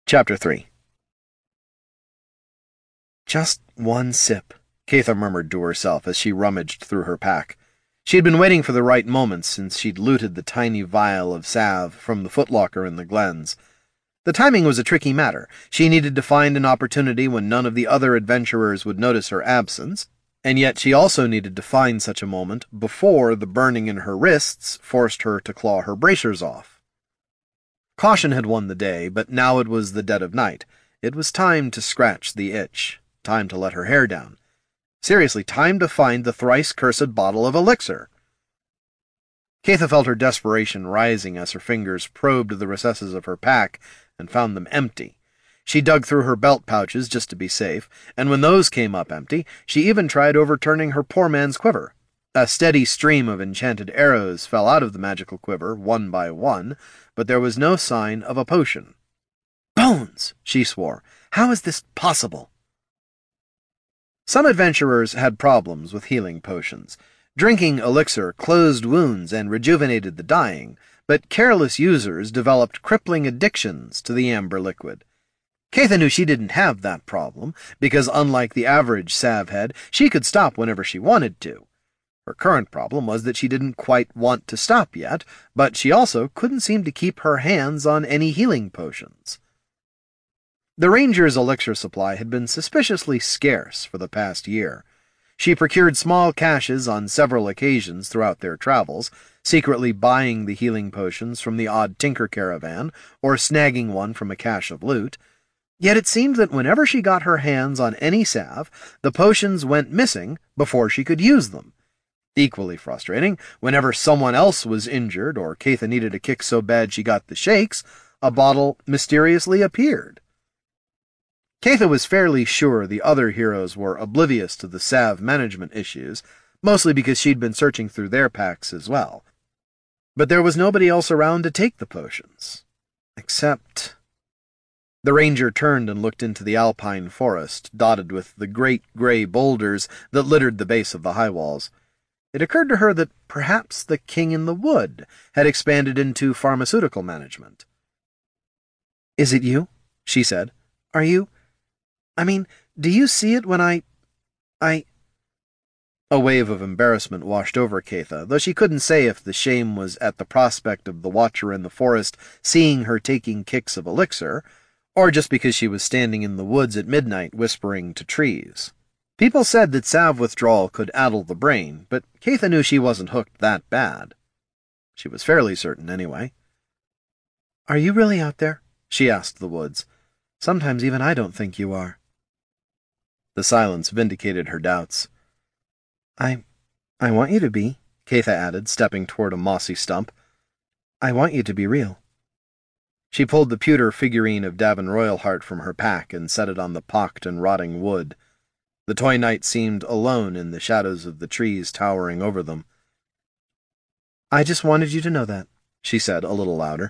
Chapter 3. Just one sip, Catha murmured to herself as she rummaged through her pack. She had been waiting for the right moment since she'd looted the tiny vial of salve from the footlocker in the glens. The timing was a tricky matter. She needed to find an opportunity when none of the other adventurers would notice her absence, and yet she also needed to find such a moment before the burning in her wrists forced her to claw her bracers off. Caution had won the day, but now it was the dead of night. It was time to scratch the itch. Time to let her hair down. Seriously, time to find the thrice-cursed bottle of elixir. Catha felt her desperation rising as her fingers probed the recesses of her pack and found them empty. She dug through her belt pouches just to be safe, and when those came up empty, she even tried overturning her poor man's quiver. A steady stream of enchanted arrows fell out of the magical quiver, one by one, but there was no sign of a potion. "Bones!" she swore. "How is this possible?" Some adventurers had problems with healing potions. Drinking elixir closed wounds and rejuvenated the dying, but careless users developed crippling addictions to the amber liquid. Catha knew she didn't have that problem, because unlike the average salvehead, she could stop whenever she wanted to. Her current problem was that she didn't quite want to stop yet, but she also couldn't seem to keep her hands on any healing potions. The ranger's elixir supply had been suspiciously scarce for the past year. She procured small caches on several occasions throughout their travels, secretly buying the healing potions from the odd tinker caravan, or snagging one from a cache of loot. Yet it seemed that whenever she got her hands on any salve, the potions went missing before she could use them. Equally frustrating, whenever someone else was injured or Catha needed a kick so bad she got the shakes, a bottle mysteriously appeared. Catha was fairly sure the other heroes were oblivious to the salve management issues, mostly because she'd been searching through their packs as well. But there was nobody else around to take the potions. Except... The ranger turned and looked into the alpine forest, dotted with the great gray boulders that littered the base of the high walls. It occurred to her that perhaps the King in the Wood had expanded into pharmaceutical management. "Is it you?" she said. "Are you... do you see it when I... A wave of embarrassment washed over Catha, though she couldn't say if the shame was at the prospect of the watcher in the forest seeing her taking kicks of elixir, or just because she was standing in the woods at midnight whispering to trees. People said that salve withdrawal could addle the brain, but Catha knew she wasn't hooked that bad. She was fairly certain, anyway. "Are you really out there?" she asked the woods. "Sometimes even I don't think you are." The silence vindicated her doubts. I want you to be," Catha added, stepping toward a mossy stump. "I want you to be real." She pulled the pewter figurine of Davin Royalheart from her pack and set it on the pocked and rotting wood. The toy knight seemed alone in the shadows of the trees towering over them. "I just wanted you to know that," she said, a little louder.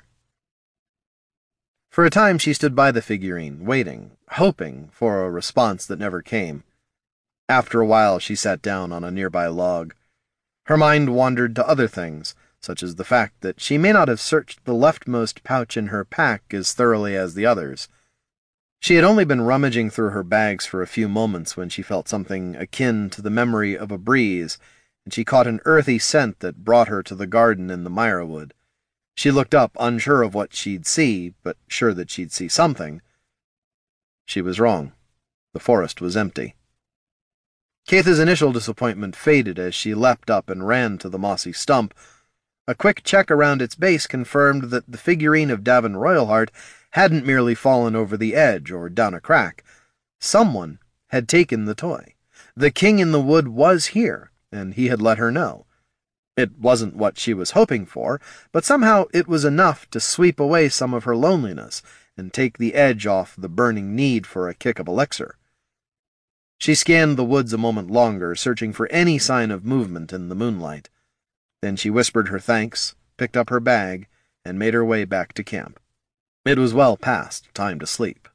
For a time she stood by the figurine, waiting, hoping for a response that never came. After a while she sat down on a nearby log. Her mind wandered to other things, such as the fact that she may not have searched the leftmost pouch in her pack as thoroughly as the others. She had only been rummaging through her bags for a few moments when she felt something akin to the memory of a breeze, and she caught an earthy scent that brought her to the garden in the Mirewood. She looked up, unsure of what she'd see, but sure that she'd see something. She was wrong. The forest was empty. Catha's initial disappointment faded as she leapt up and ran to the mossy stump. A quick check around its base confirmed that the figurine of Davin Royalheart hadn't merely fallen over the edge or down a crack. Someone had taken the toy. The King in the Wood was here, and he had let her know. It wasn't what she was hoping for, but somehow it was enough to sweep away some of her loneliness and take the edge off the burning need for a kick of elixir. She scanned the woods a moment longer, searching for any sign of movement in the moonlight. Then she whispered her thanks, picked up her bag, and made her way back to camp. It was well past time to sleep.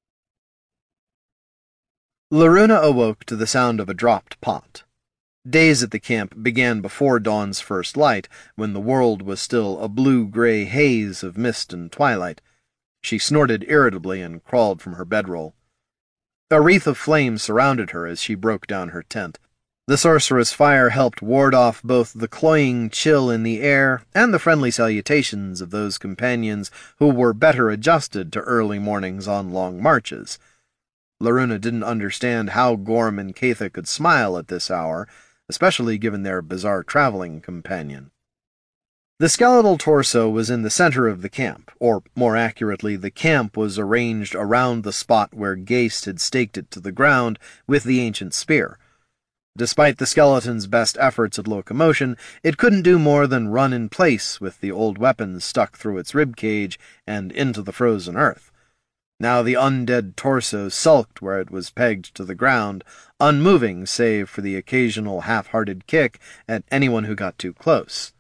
Loruna awoke to the sound of a dropped pot. Days at the camp began before dawn's first light, when the world was still a blue-gray haze of mist and twilight. She snorted irritably and crawled from her bedroll. A wreath of flame surrounded her as she broke down her tent. The sorceress' fire helped ward off both the cloying chill in the air and the friendly salutations of those companions who were better adjusted to early mornings on long marches. Loruna didn't understand how Gorm and Keitha could smile at this hour, especially given their bizarre traveling companion. The skeletal torso was in the center of the camp, or more accurately, the camp was arranged around the spot where Geist had staked it to the ground with the ancient spear. Despite the skeleton's best efforts at locomotion, it couldn't do more than run in place with the old weapon stuck through its ribcage and into the frozen earth. Now the undead torso sulked where it was pegged to the ground, unmoving save for the occasional half-hearted kick at anyone who got too close.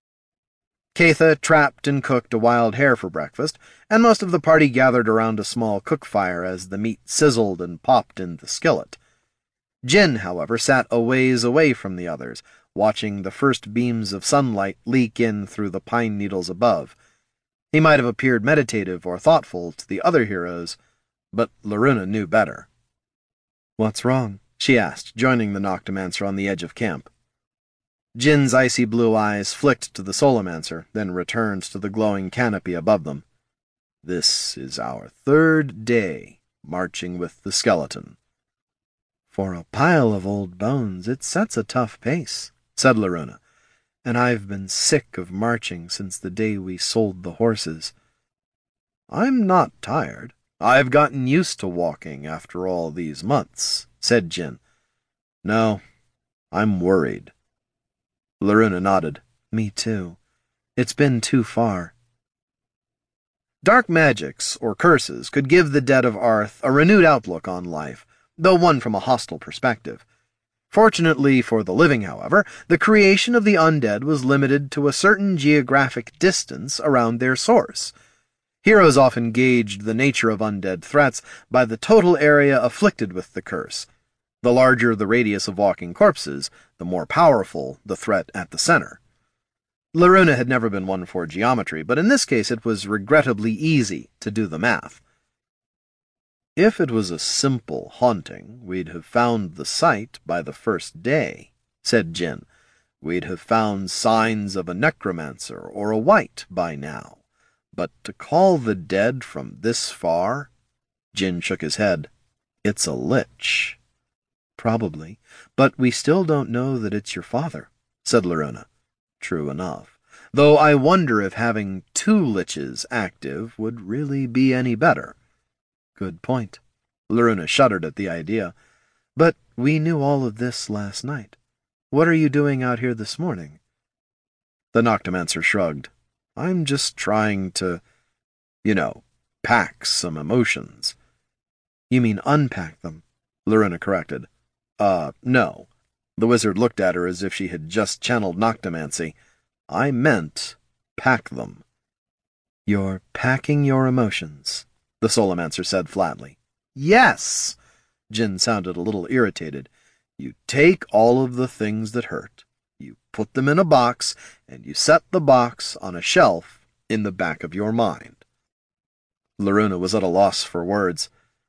Keitha trapped and cooked a wild hare for breakfast, and most of the party gathered around a small cook fire as the meat sizzled and popped in the skillet. Jin, however, sat a ways away from the others, watching the first beams of sunlight leak in through the pine needles above. He might have appeared meditative or thoughtful to the other heroes, but Loruna knew better. "What's wrong?" she asked, joining the Noctomancer on the edge of camp. Jin's icy blue eyes flicked to the Solomancer, then returned to the glowing canopy above them. "This is our third day marching with the skeleton." "For a pile of old bones, it sets a tough pace," said Loruna, "and I've been sick of marching since the day we sold the horses." "I'm not tired. I've gotten used to walking after all these months," said Jin. "No, I'm worried." Loruna nodded. "Me too. It's been too far." Dark magics, or curses, could give the dead of Arth a renewed outlook on life, though one from a hostile perspective. Fortunately for the living, however, the creation of the undead was limited to a certain geographic distance around their source. Heroes often gauged the nature of undead threats by the total area afflicted with the curse. The larger the radius of walking corpses, the more powerful the threat at the center. Loruna had never been one for geometry, but in this case it was regrettably easy to do the math. "If it was a simple haunting, we'd have found the site by the first day," said Jin. "We'd have found signs of a necromancer or a wight by now. But to call the dead from this far—" Jin shook his head. "It's a lich." "Probably, but we still don't know that it's your father," said Loruna. "True enough, though I wonder if having 2 liches active would really be any better." "Good point." Loruna shuddered at the idea. "But we knew all of this last night. What are you doing out here this morning?" The Noctomancer shrugged. "I'm just trying to, pack some emotions." "You mean unpack them," Loruna corrected. No." The wizard looked at her as if she had just channeled Noctomancy. "I meant pack them." "You're packing your emotions," the Solomancer said flatly. "Yes!" Jin sounded a little irritated. "You take all of the things that hurt. You put them in a box, and you set the box on a shelf in the back of your mind." Loruna was at a loss for words.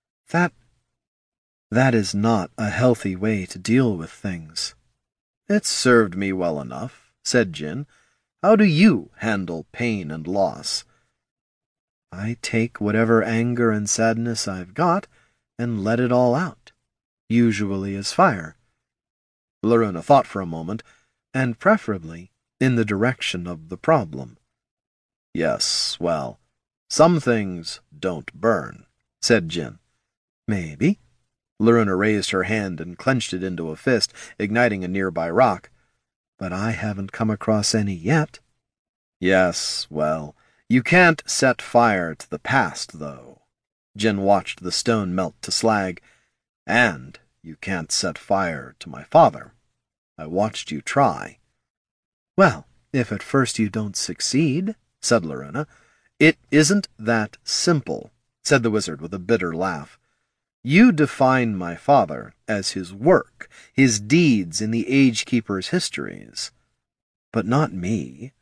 That is not a healthy way to deal with things." "It's served me well enough," said Jin. "How do you handle pain and loss?" "I take whatever anger and sadness I've got and let it all out, usually as fire." Loruna thought for a moment, "and preferably in the direction of the problem." "Yes, well, some things don't burn," said Jin. "Maybe." Loruna raised her hand and clenched it into a fist, igniting a nearby rock. "But I haven't come across any yet." "Yes, well, you can't set fire to the past, though." Jin watched the stone melt to slag. "And you can't set fire to my father. I watched you try." "Well, if at first you don't succeed," said Loruna. "It isn't that simple," said the wizard with a bitter laugh. "You define my father as his work, his deeds in the Age-Keeper's histories. But not me.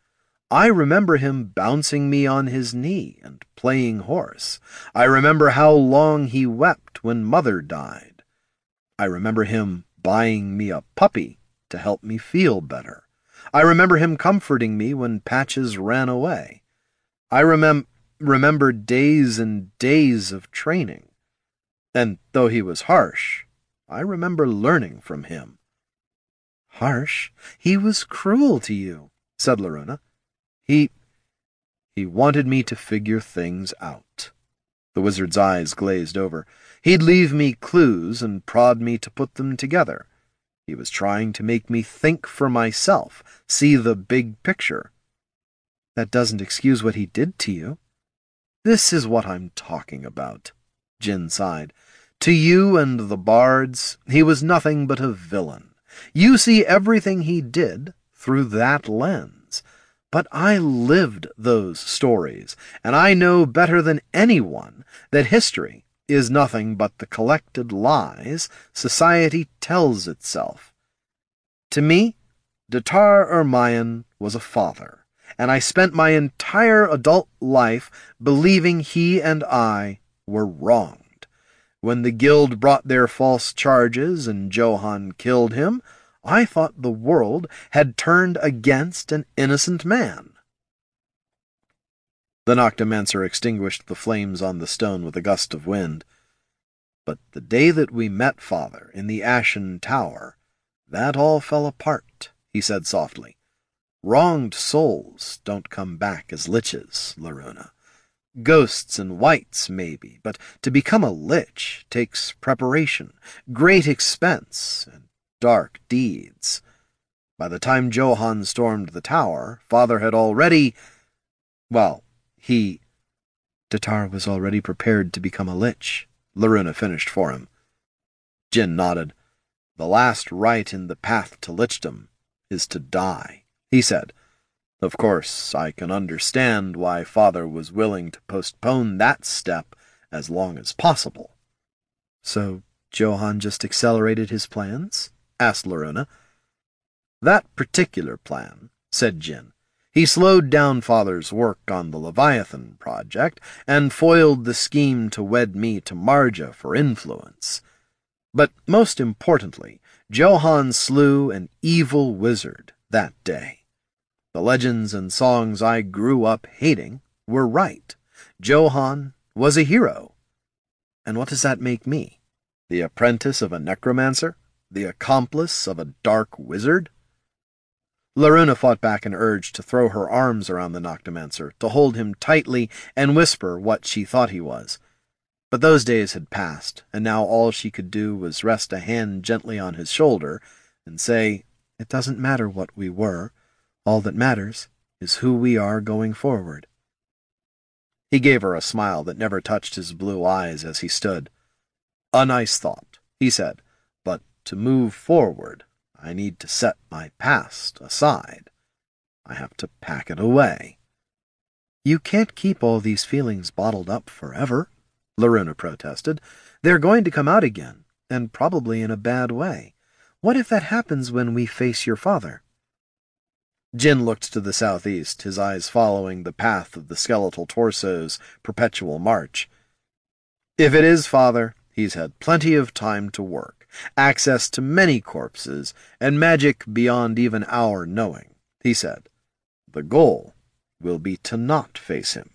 I remember him bouncing me on his knee and playing horse. I remember how long he wept when Mother died. I remember him buying me a puppy to help me feel better. I remember him comforting me when Patches ran away. I remember days and days of training. And though he was harsh, I remember learning from him." "Harsh? He was cruel to you," said Loruna. He wanted me to figure things out." The wizard's eyes glazed over. "He'd leave me clues and prod me to put them together. He was trying to make me think for myself, see the big picture." "That doesn't excuse what he did to you." "This is what I'm talking about," Jin sighed. "To you and the bards, he was nothing but a villain. You see everything he did through that lens. But I lived those stories, and I know better than anyone that history is nothing but the collected lies society tells itself. To me, Datar Ermayan was a father, and I spent my entire adult life believing he and I were wronged. When the guild brought their false charges and Johann killed him, I thought the world had turned against an innocent man." The Noctimancer extinguished the flames on the stone with a gust of wind. "But the day that we met, Father, in the Ashen Tower, that all fell apart," he said softly. "Wronged souls don't come back as liches, Loruna. Ghosts and wights, maybe, but to become a lich takes preparation, great expense, and dark deeds. By the time Johann stormed the tower, Father had already... well, Datar was already prepared to become a lich," Loruna finished for him. Jin nodded. "The last rite in the path to lichdom is to die," he said. "Of course, I can understand why Father was willing to postpone that step as long as possible." "So Johann just accelerated his plans?" asked Loruna. "That particular plan," said Jin. "He slowed down Father's work on the Leviathan project and foiled the scheme to wed me to Marja for influence. But most importantly, Johann slew an evil wizard that day. The legends and songs I grew up hating were right. Johann was a hero. And what does that make me? The apprentice of a necromancer? The accomplice of a dark wizard?" Loruna fought back an urge to throw her arms around the Noctimancer, to hold him tightly and whisper what she thought he was. But those days had passed, and now all she could do was rest a hand gently on his shoulder and say, "It doesn't matter what we were. All that matters is who we are going forward." He gave her a smile that never touched his blue eyes as he stood. "A nice thought," he said, "but to move forward, I need to set my past aside. I have to pack it away." "You can't keep all these feelings bottled up forever," Loruna protested. "They're going to come out again, and probably in a bad way. What if that happens when we face your father?" Jin looked to the southeast, his eyes following the path of the skeletal torso's perpetual march. "If it is Father, he's had plenty of time to work, access to many corpses, and magic beyond even our knowing," he said. "The goal will be to not face him."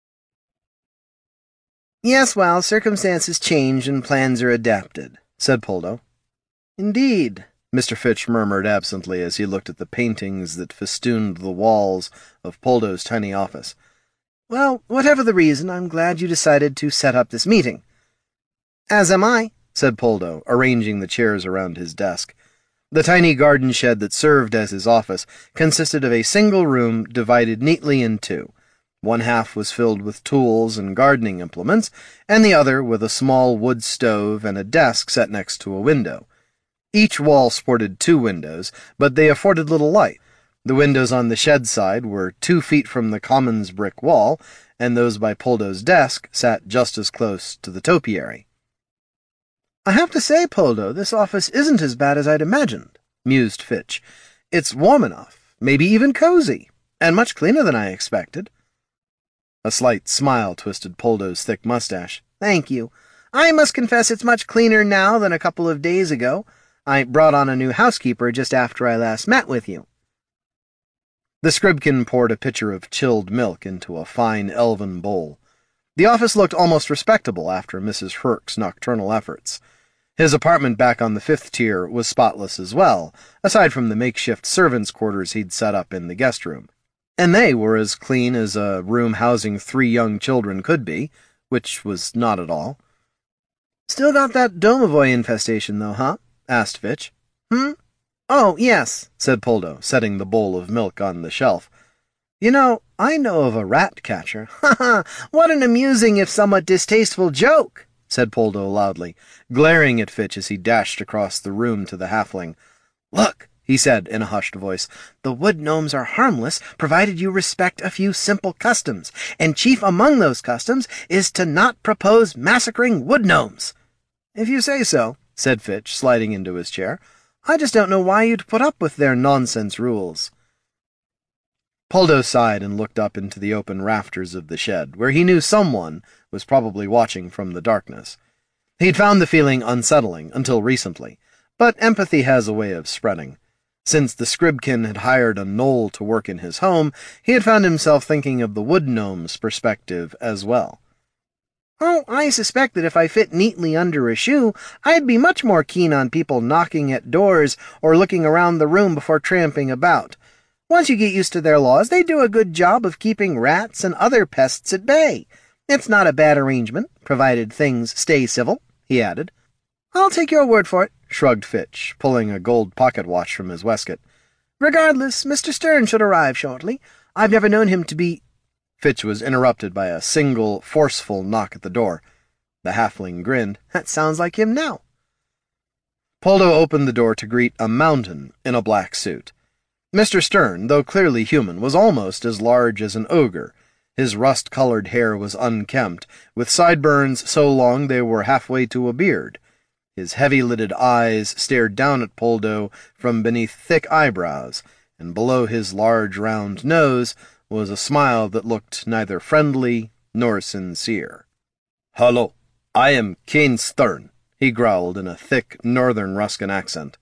"Yes, well, circumstances change and plans are adapted," said Poldo. "Indeed," Mr. Fitch murmured absently as he looked at the paintings that festooned the walls of Poldo's tiny office. "Well, whatever the reason, I'm glad you decided to set up this meeting." "As am I," said Poldo, arranging the chairs around his desk. The tiny garden shed that served as his office consisted of a single room divided neatly in two. One half was filled with tools and gardening implements, and the other with a small wood stove and a desk set next to a window. Each wall sported 2 windows, but they afforded little light. The windows on the shed side were 2 feet from the commons brick wall, and those by Poldo's desk sat just as close to the topiary. "I have to say, Poldo, this office isn't as bad as I'd imagined," mused Fitch. "It's warm enough, maybe even cozy. And much cleaner than I expected." A slight smile twisted Poldo's thick mustache. "Thank you. I must confess it's much cleaner now than a couple of days ago. I brought on a new housekeeper just after I last met with you." The Scribkin poured a pitcher of chilled milk into a fine elven bowl. The office looked almost respectable after Mrs. Herc's nocturnal efforts. His apartment back on the 5th tier was spotless as well, aside from the makeshift servants' quarters he'd set up in the guest room. And they were as clean as a room housing 3 young children could be, which was not at all. "Still got that Domovoi infestation, though, huh?" asked Fitch. "Oh, yes," said Poldo, setting the bowl of milk on the shelf. "You know, I know of a rat catcher." "Ha ha! What an amusing if somewhat distasteful joke," said Poldo loudly, glaring at Fitch as he dashed across the room to the halfling. "Look," he said in a hushed voice, "the wood gnomes are harmless, provided you respect a few simple customs, and chief among those customs is to not propose massacring wood gnomes." "If you say so," said Fitch, sliding into his chair. "I just don't know why you'd put up with their nonsense rules." Poldo sighed and looked up into the open rafters of the shed, where he knew someone was probably watching from the darkness. He'd found the feeling unsettling until recently, but empathy has a way of spreading. Since the Scribkin had hired a gnoll to work in his home, he had found himself thinking of the wood gnome's perspective as well. "Oh, I suspect that if I fit neatly under a shoe, I'd be much more keen on people knocking at doors or looking around the room before tramping about. Once you get used to their laws, they do a good job of keeping rats and other pests at bay. It's not a bad arrangement, provided things stay civil," he added. "I'll take your word for it," shrugged Fitch, pulling a gold pocket watch from his waistcoat. "Regardless, Mr. Stern should arrive shortly. I've never known him to be—" Fitch was interrupted by a single, forceful knock at the door. The halfling grinned. "That sounds like him now." Poldo opened the door to greet a mountain in a black suit. Mr. Stern, though clearly human, was almost as large as an ogre. His rust-colored hair was unkempt, with sideburns so long they were halfway to a beard. His heavy-lidded eyes stared down at Poldo from beneath thick eyebrows, and below his large round nose was a smile that looked neither friendly nor sincere. "Hello, I am Kane Stern," he growled in a thick northern Ruskin accent.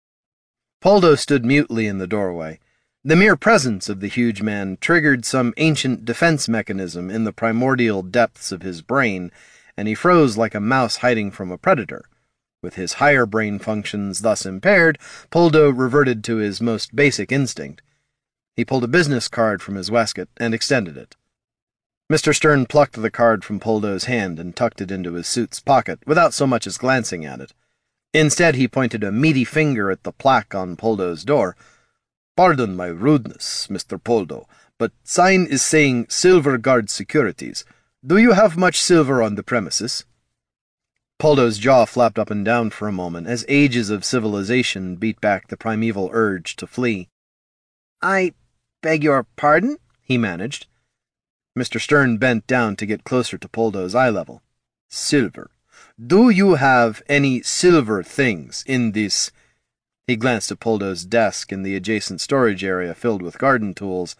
Poldo stood mutely in the doorway. The mere presence of the huge man triggered some ancient defense mechanism in the primordial depths of his brain, and he froze like a mouse hiding from a predator. With his higher brain functions thus impaired, Poldo reverted to his most basic instinct. He pulled a business card from his waistcoat and extended it. Mr. Stern plucked the card from Poldo's hand and tucked it into his suit's pocket without so much as glancing at it. Instead, he pointed a meaty finger at the plaque on Poldo's door. "Pardon my rudeness, Mr. Poldo, but sign is saying Silver Guard Securities. Do you have much silver on the premises?" Poldo's jaw flapped up and down for a moment as ages of civilization beat back the primeval urge to flee. "I beg your pardon?" he managed. Mr. Stern bent down to get closer to Poldo's eye level. "Silver. Do you have any silver things in this—" He glanced at Poldo's desk in the adjacent storage area filled with garden tools.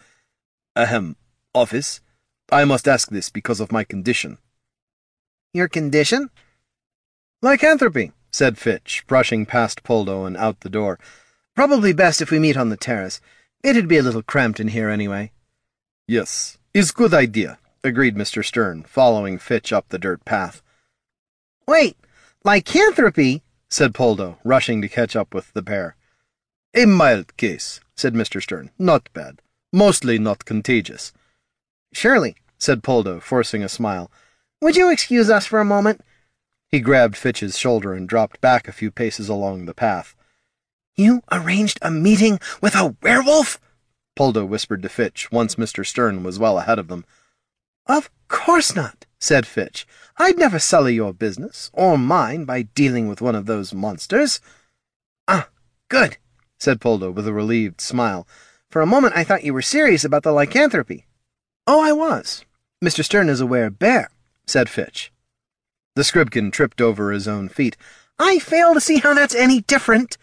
"Office? I must ask this because of my condition." "Your condition?" "Lycanthropy," said Fitch, brushing past Poldo and out the door. "Probably best if we meet on the terrace. It'd be a little cramped in here anyway." "Yes, is good idea," agreed Mr. Stern, following Fitch up the dirt path. "Wait, lycanthropy?" said Poldo, rushing to catch up with the pair. "A mild case," said Mr. Stern. "Not bad. Mostly not contagious." "Surely," said Poldo, forcing a smile. "Would you excuse us for a moment?" He grabbed Fitch's shoulder and dropped back a few paces along the path. "You arranged a meeting with a werewolf?" Poldo whispered to Fitch, once Mr. Stern was well ahead of them. "Of course not," said Fitch. "I'd never sully your business, or mine, by dealing with one of those monsters." "Ah, good," said Poldo with a relieved smile. "For a moment I thought you were serious about the lycanthropy." "Oh, I was. Mr. Stern is a were-bear," said Fitch. The Scribkin tripped over his own feet. "I fail to see how that's any different."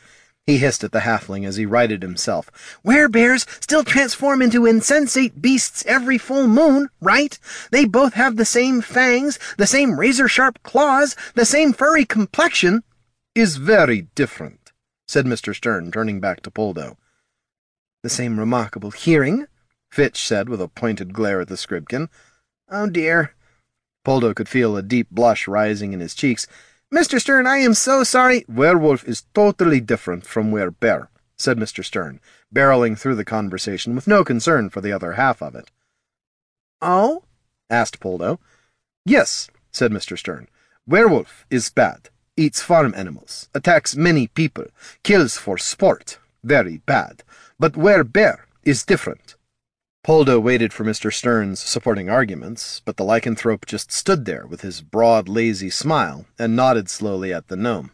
he hissed at the halfling as he righted himself. Werebears still transform into insensate beasts every full moon, right? They both have the same fangs, the same razor-sharp claws, the same furry complexion. Is very different, said Mr. Stern, turning back to Poldo. The same remarkable hearing, Fitch said with a pointed glare at the Scribkin. Oh dear. Poldo could feel a deep blush rising in his cheeks. Mr. Stern, I am so sorry. Werewolf is totally different from werebear, said Mr. Stern, barreling through the conversation with no concern for the other half of it. Oh? asked Poldo. Yes, said Mr. Stern. Werewolf is bad, eats farm animals, attacks many people, kills for sport. Very bad. But werebear is different. Poldo waited for Mr. Stern's supporting arguments, but the lycanthrope just stood there with his broad, lazy smile and nodded slowly at the gnome.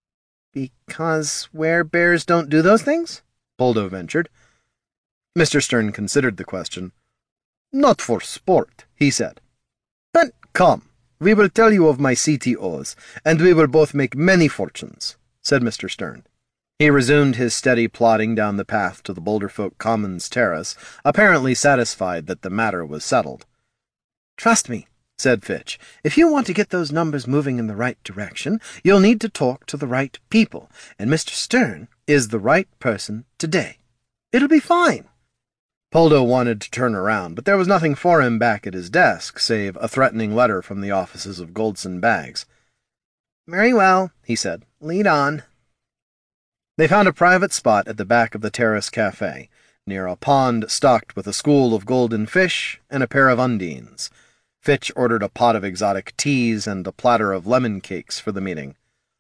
Because werebears don't do those things? Poldo ventured. Mr. Stern considered the question. Not for sport, he said. But come, we will tell you of my CTOs, and we will both make many fortunes, said Mr. Stern. He resumed his steady plodding down the path to the Boulderfolk Commons terrace, apparently satisfied that the matter was settled. Trust me, said Fitch. If you want to get those numbers moving in the right direction, you'll need to talk to the right people, and Mr. Stern is the right person today. It'll be fine. Poldo wanted to turn around, but there was nothing for him back at his desk, save a threatening letter from the offices of Goldson Bags. Very well, he said. Lead on. They found a private spot at the back of the Terrace Cafe, near a pond stocked with a school of golden fish and a pair of undines. Fitch ordered a pot of exotic teas and a platter of lemon cakes for the meeting.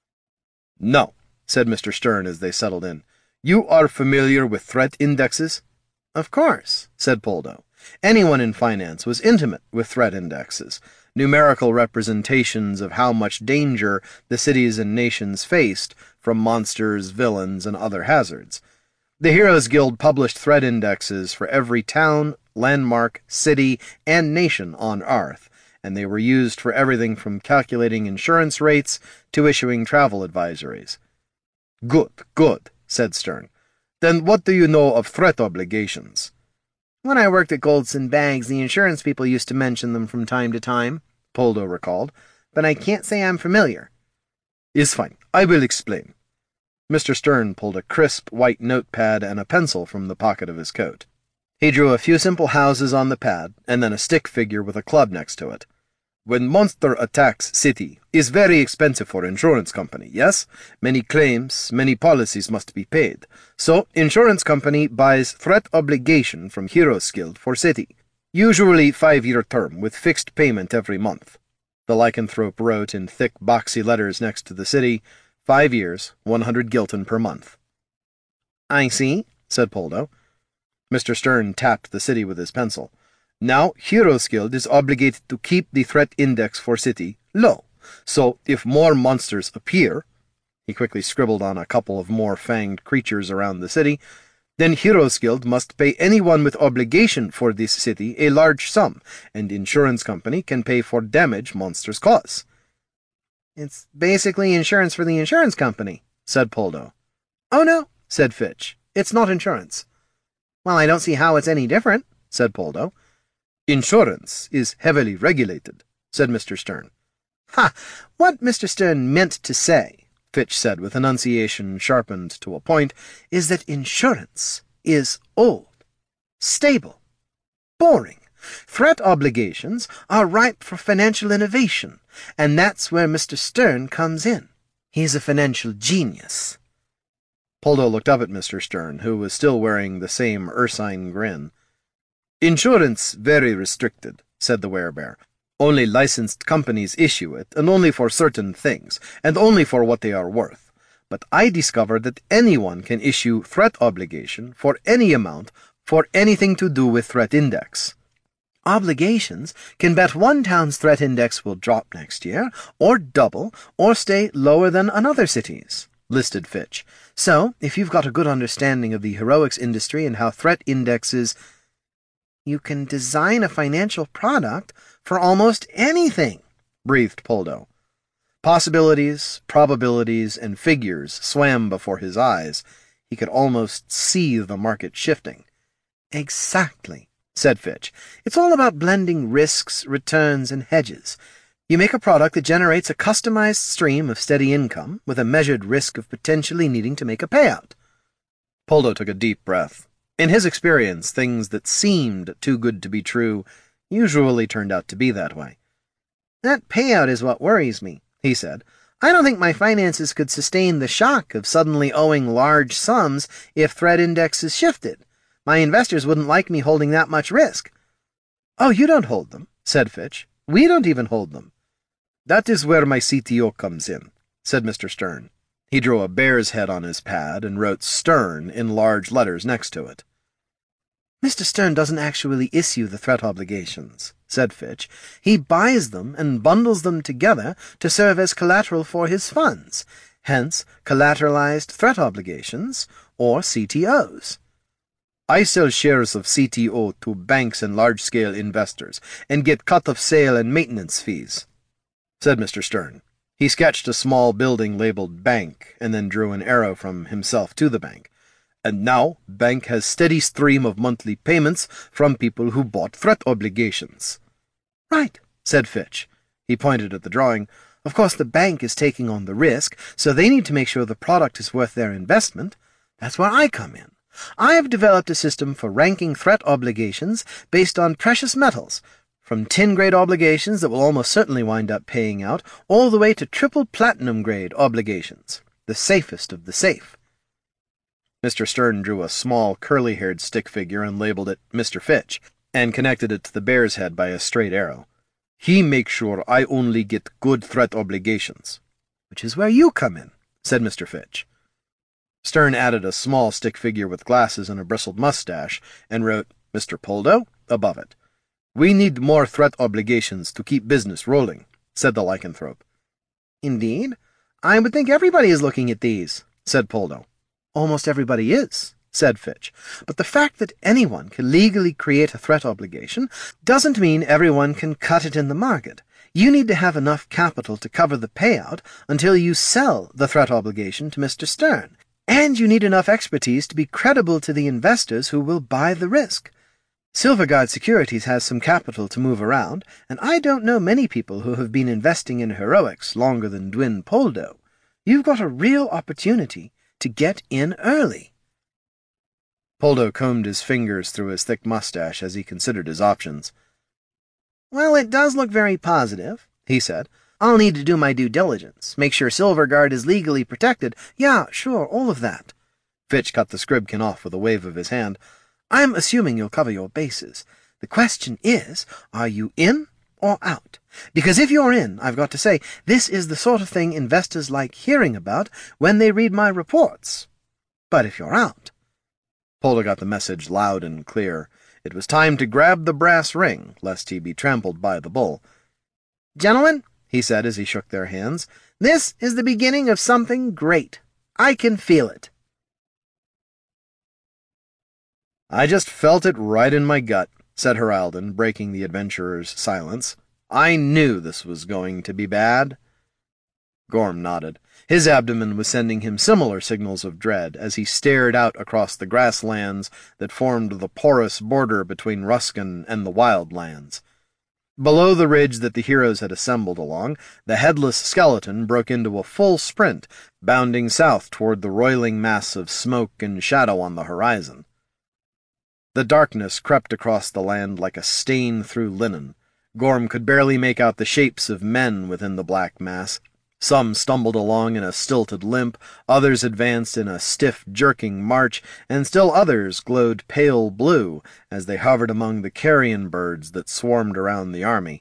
No, said Mr. Stern as they settled in. You are familiar with threat indexes? Of course, said Poldo. Anyone in finance was intimate with threat indexes, numerical representations of how much danger the cities and nations faced from monsters, villains, and other hazards. The Heroes Guild published threat indexes for every town, landmark, city, and nation on Earth, and they were used for everything from calculating insurance rates to issuing travel advisories. Good, good, said Stern. Then what do you know of threat obligations? When I worked at Goldson Bags, the insurance people used to mention them from time to time, Poldo recalled, but I can't say I'm familiar. Is fine. I will explain. Mr. Stern pulled a crisp white notepad and a pencil from the pocket of his coat. He drew a few simple houses on the pad, and then a stick figure with a club next to it. When monster attacks city, is very expensive for insurance company, yes? Many claims, many policies must be paid. So, insurance company buys threat obligation from Heroes Guild for city. Usually 5-year term with fixed payment every month. The lycanthrope wrote in thick, boxy letters next to the city, 5 years, 100 gilton per month. I see, said Poldo. Mr. Stern tapped the city with his pencil. Now, Heroes Guild is obligated to keep the threat index for city low. So, if more monsters appear, he quickly scribbled on a couple of more fanged creatures around the city, then Heroes Guild must pay anyone with obligation for this city a large sum, and insurance company can pay for damage monsters cause. It's basically insurance for the insurance company, said Poldo. Oh no, said Fitch. It's not insurance. Well, I don't see how it's any different, said Poldo. Insurance is heavily regulated, said Mr. Stern. Ha! What Mr. Stern meant to say, Fitch said with enunciation sharpened to a point, is that insurance is old, stable, boring. Threat obligations are ripe for financial innovation, and that's where Mr. Stern comes in. He's a financial genius. Poldo looked up at Mr. Stern, who was still wearing the same ursine grin. Insurance very restricted, said the werebear. Only licensed companies issue it, and only for certain things, and only for what they are worth. But I discovered that anyone can issue threat obligation for any amount for anything to do with threat index. Obligations can bet one town's threat index will drop next year, or double, or stay lower than another city's, listed Fitch. So, if you've got a good understanding of the heroics industry and how threat indexes, you can design a financial product for almost anything, breathed Poldo. Possibilities, probabilities, and figures swam before his eyes. He could almost see the market shifting. "Exactly," said Fitch. "It's all about blending risks, returns, and hedges. You make a product that generates a customized stream of steady income with a measured risk of potentially needing to make a payout." Poldo took a deep breath. In his experience, things that seemed too good to be true usually turned out to be that way. "That payout is what worries me," he said. "I don't think my finances could sustain the shock of suddenly owing large sums if threat indexes shifted. My investors wouldn't like me holding that much risk." "Oh, you don't hold them," said Fitch. "We don't even hold them." "That is where my CTO comes in," said Mr. Stern. He drew a bear's head on his pad and wrote Stern in large letters next to it. "Mr. Stern doesn't actually issue the threat obligations," said Fitch. "He buys them and bundles them together to serve as collateral for his funds, hence collateralized threat obligations, or CTOs. "I sell shares of CTO to banks and large-scale investors, and get cut of sale and maintenance fees," said Mr. Stern. He sketched a small building labeled Bank, and then drew an arrow from himself to the bank. "And now, Bank has steady stream of monthly payments from people who bought threat obligations." "Right," said Fitch. He pointed at the drawing. "Of course the bank is taking on the risk, so they need to make sure the product is worth their investment. That's where I come in. I have developed a system for ranking threat obligations based on precious metals, from tin-grade obligations that will almost certainly wind up paying out, all the way to triple platinum-grade obligations, the safest of the safe." Mr. Stern drew a small, curly-haired stick figure and labeled it Mr. Fitch, and connected it to the bear's head by a straight arrow. "He makes sure I only get good threat obligations." "Which is where you come in," said Mr. Fitch. Stern added a small stick figure with glasses and a bristled mustache, and wrote Mr. Poldo above it. "We need more threat obligations to keep business rolling," said the lycanthrope. "Indeed? I would think everybody is looking at these," said Poldo. "Almost everybody is," said Fitch. "But the fact that anyone can legally create a threat obligation doesn't mean everyone can cut it in the market. You need to have enough capital to cover the payout until you sell the threat obligation to Mr. Stern. And you need enough expertise to be credible to the investors who will buy the risk. Silverguard Securities has some capital to move around, and I don't know many people who have been investing in heroics longer than Dwin Poldo. You've got a real opportunity to get in early." Poldo combed his fingers through his thick mustache as he considered his options. "Well, it does look very positive," he said. "I'll need to do my due diligence, make sure Silverguard is legally protected. Yeah, sure, all of that." Fitch cut the scribkin off with a wave of his hand. "I'm assuming you'll cover your bases. The question is, are you in or out? Because if you're in, I've got to say, this is the sort of thing investors like hearing about when they read my reports. But if you're out—" Poldo got the message loud and clear. It was time to grab the brass ring, lest he be trampled by the bull. "Gentlemen," he said as he shook their hands, "this is the beginning of something great. I can feel it." "I just felt it right in my gut," said Heraldon, breaking the adventurer's silence. "I knew this was going to be bad." Gorm nodded. His abdomen was sending him similar signals of dread as he stared out across the grasslands that formed the porous border between Ruskin and the wildlands. Below the ridge that the heroes had assembled along, the headless skeleton broke into a full sprint, bounding south toward the roiling mass of smoke and shadow on the horizon. The darkness crept across the land like a stain through linen. Gorm could barely make out the shapes of men within the black mass. Some stumbled along in a stilted limp, others advanced in a stiff, jerking march, and still others glowed pale blue as they hovered among the carrion birds that swarmed around the army.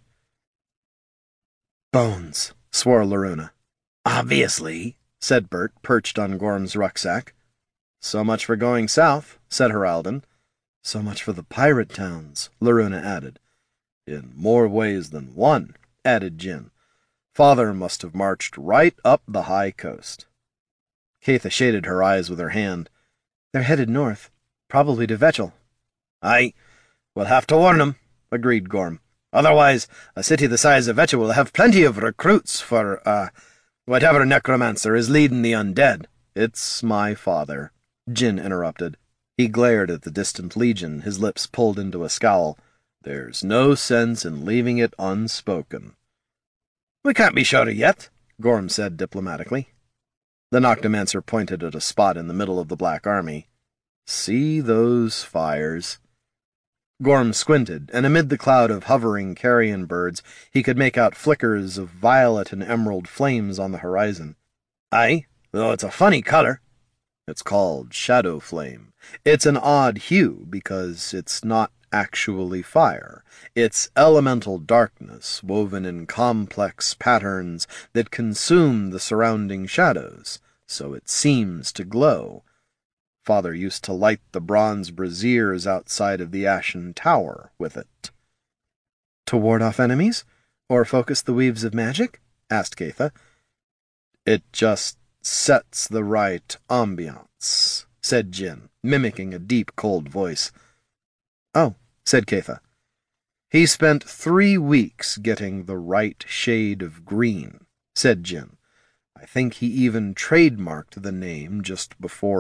"Bones," swore Loruna. "Obviously," said Bert, perched on Gorm's rucksack. "So much for going south," said Heraldon. "So much for the pirate towns," Loruna added. "In more ways than one," added Jin. "Father must have marched right up the high coast." Keitha shaded her eyes with her hand. "They're headed north, probably to Vetchel." "Aye, we'll have to warn 'em," agreed Gorm. Otherwise, a city the size of Vetcha will have plenty of recruits for, whatever necromancer is leading the undead." "It's my father," Jin interrupted. He glared at the distant legion, his lips pulled into a scowl. "There's no sense in leaving it unspoken." "We can't be sure yet," Gorm said diplomatically. The Noctomancer pointed at a spot in the middle of the Black Army. "See those fires?" Gorm squinted, and amid the cloud of hovering carrion birds he could make out flickers of violet and emerald flames on the horizon. "Aye, though it's a funny color." "It's called shadow flame. It's an odd hue because it's not actually fire. It's elemental darkness woven in complex patterns that consume the surrounding shadows, so it seems to glow. Father used to light the bronze braziers outside of the Ashen Tower with it." "To ward off enemies? Or focus the weaves of magic?" asked Keitha. "It just sets the right ambiance," said Jin, mimicking a deep, cold voice. "Oh," said Keitha. "He spent 3 weeks getting the right shade of green," said Jin. "I think he even trademarked the name just before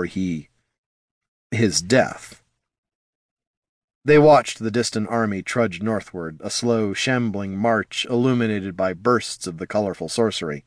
his death." They watched the distant army trudge northward, a slow, shambling march illuminated by bursts of the colorful sorcery.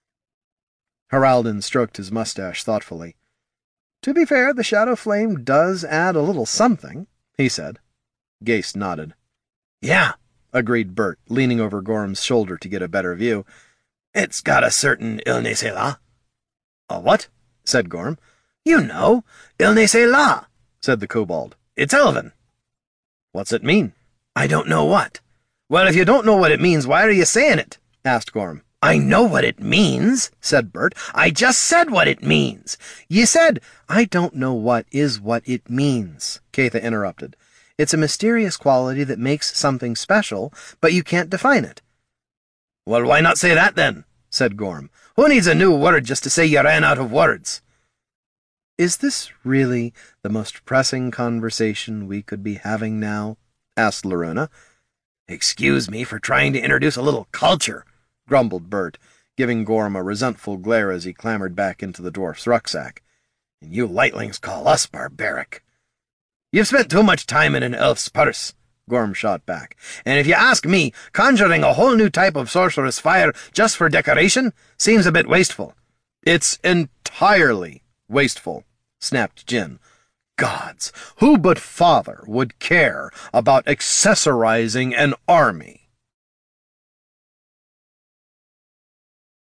Haraldin stroked his mustache thoughtfully. "To be fair, the shadow flame does add a little something," he said. Gase nodded. "Yeah," agreed Bert, leaning over Gorm's shoulder to get a better view. "It's got a certain il ne sait la." "A what?" said Gorm. "You know, il ne sait la," said the kobold. "It's Elven." "What's it mean?" "I don't know what." "Well, if you don't know what it means, why are you saying it?" asked Gorm. "I know what it means," said Bert. "I just said what it means." "You said—" "I don't know what it means," Keitha interrupted. "It's a mysterious quality that makes something special, but you can't define it." "Well, why not say that, then?" said Gorm. "Who needs a new word just to say you ran out of words?" "Is this really the most pressing conversation we could be having now?" asked Loruna. "Excuse me for trying to introduce a little culture," grumbled Bert, giving Gorm a resentful glare as he clambered back into the dwarf's rucksack. "And you lightlings call us barbaric." "You've spent too much time in an elf's purse," Gorm shot back. "And if you ask me, conjuring a whole new type of sorcerous fire just for decoration seems a bit wasteful." "It's entirely wasteful," snapped Jin. "Gods, who but Father would care about accessorizing an army?"